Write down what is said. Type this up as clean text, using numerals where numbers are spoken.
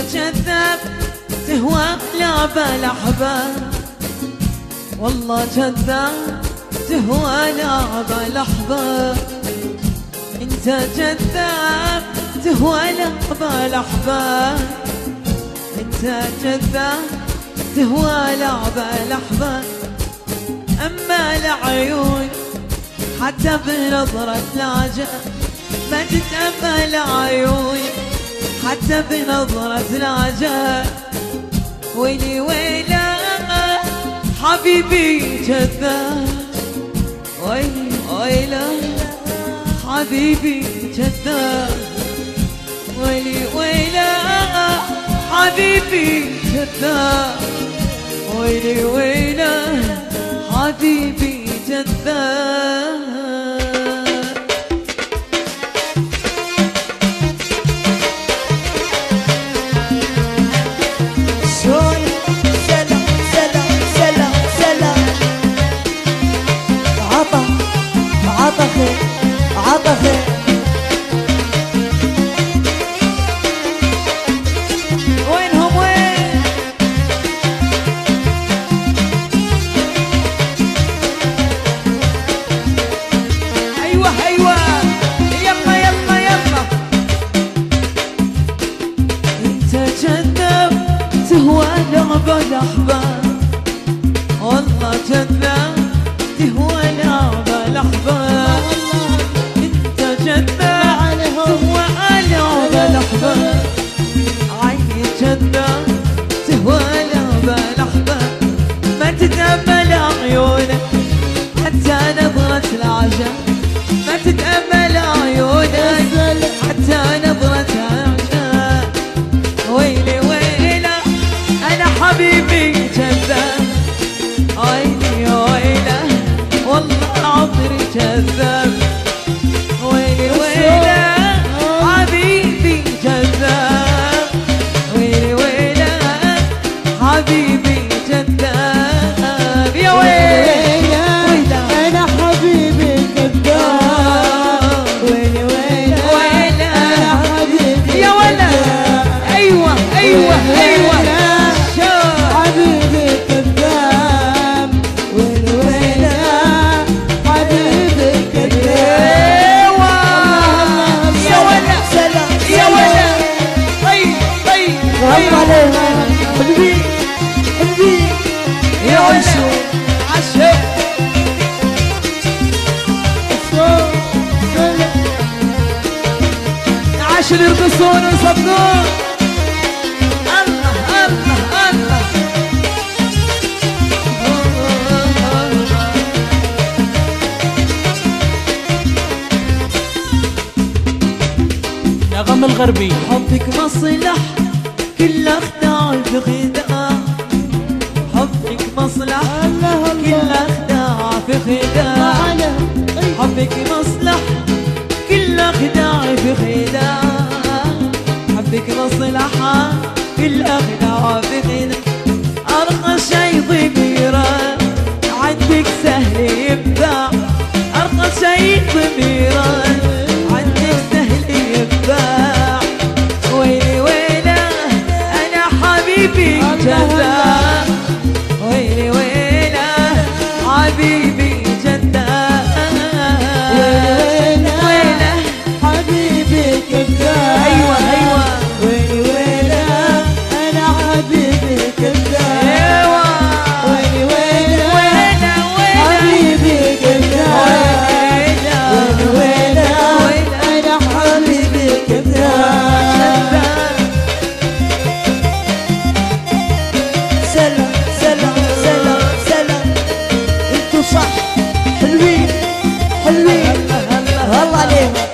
كذاب تهوى لعبة الأحباب، والله كذاب تهوى لعبة الأحباب. انت كذاب تهوى لعبة الأحباب، انت كذاب تهوى لعبة الأحباب. أما العيون حتى بنظرة العجب ما تتأمل عيون، حتى بنظرة العجب. ويلي ويلا حبيبي كذاب، ويلي ويلا حبيبي كذاب، ويلي ويلا حبيبي كذاب، ويلي ويلا حبيبي كذاب. عطفي وينهم وين؟ ايوه ايوه يلا يلا يلا. انت كذاب تهوى لعبة الأحباب، والله كذاب تهوى لعبة الأحباب. تهوى لعبة الأحباب، عيني كذاب تهوى لعبة الأحباب. ما تتأمل عيونك حتى نظرة العجب، ما تتأمل عيونك حتى نظرة العجب. ويلي ويلا أنا حبيبي كذاب، عيني ويلا والله عمري كذاب. ويلي ويلا حبيبي كذاب، ويلي ويلا حبيبي كذاب. يا ويلا أنا حبيبي كذاب، ويلي ويلا أنا حبيبي يا ولا. أيوة أيوة أيوة حبيبي كذاب، ويلي ويلا حبيبي كذاب. حبيبي حبيبي يا عشو عشو عشو يرقصون ويصفقون. الله الله الله نغم الغربي. حبك مصلح كل اخداع في خداع، حبك مصلح كل اخداع في خداع، حبك مصلح كل اخداع في خداع، حبك مصلحة كل اخداع في خداع. ارقى شي ضميره عندك سهل يباع، ارقى شي ضميره عندك سهل يباع. ويلي ويلا أنا حبيبي كذاب، ويلي ويلا حبيبي كذاب، ويلي ويلا حبيبي كذاب. أيوة أيوة ويلي ويلا أنا حبيبي كذاب، أيوة ويلي ويلا ويلا ويلا حبيبي كذاب، ويلي ويلا أنا حبيبي كذاب. سلام سلام سلام سلام، انتو صح حلوين حلوين، الله عليهم.